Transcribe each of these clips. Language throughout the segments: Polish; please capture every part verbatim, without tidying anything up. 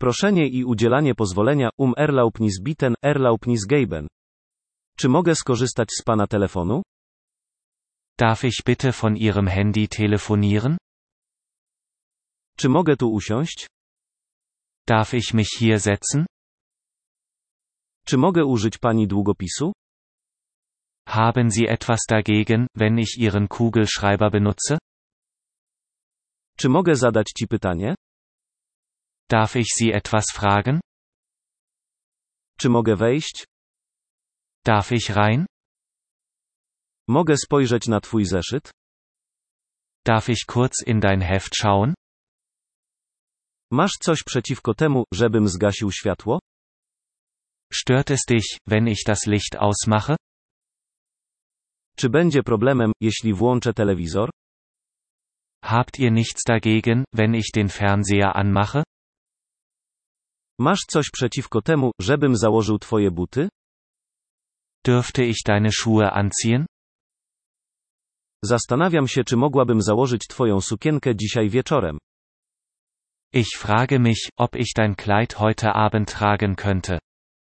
Proszenie i udzielanie pozwolenia, um Erlaubnis bitten, Erlaubnis geben. Czy mogę skorzystać z pana telefonu? Darf ich bitte von Ihrem Handy telefonieren? Czy mogę tu usiąść? Darf ich mich hier setzen? Czy mogę użyć pani długopisu? Haben Sie etwas dagegen, wenn ich Ihren Kugelschreiber benutze? Czy mogę zadać ci pytanie? Darf ich Sie etwas fragen? Czy mogę wejść? Darf ich rein? Mogę spojrzeć na twój zeszyt? Darf ich kurz in dein Heft schauen? Masz coś przeciwko temu, żebym zgasił światło? Stört es dich, wenn ich das Licht ausmache? Czy będzie problemem, jeśli włączę telewizor? Habt ihr nichts dagegen, wenn ich den Fernseher anmache? Masz coś przeciwko temu, żebym założył twoje buty? Dürfte ich deine Schuhe anziehen? Zastanawiam się, czy mogłabym założyć twoją sukienkę dzisiaj wieczorem. Ich frage mich, ob ich dein Kleid heute Abend tragen könnte.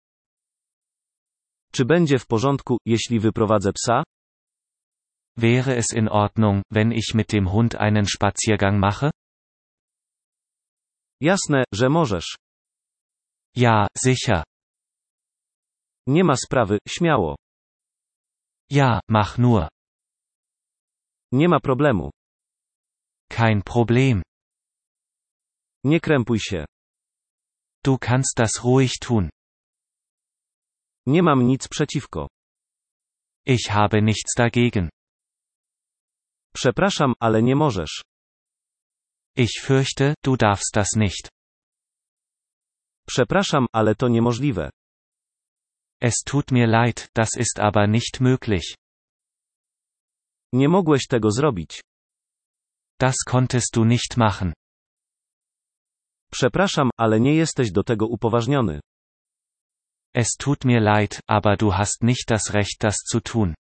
Czy będzie w porządku, jeśli wyprowadzę psa? Wäre es in Ordnung, wenn ich mit dem Hund einen Spaziergang mache? Jasne, że możesz. Ja, sicher. Nie ma sprawy, śmiało. Ja, mach nur. Nie ma problemu. Kein Problem. Nie krępuj się. Du kannst das ruhig tun. Nie mam nic przeciwko. Ich habe nichts dagegen. Przepraszam, ale nie możesz. Ich fürchte, du darfst das nicht. Przepraszam, ale to niemożliwe. Es tut mir leid, das ist aber nicht möglich. Nie mogłeś tego zrobić. Das konntest du nicht machen. Przepraszam, ale nie jesteś do tego upoważniony. Es tut mir leid, aber du hast nicht das Recht, das zu tun.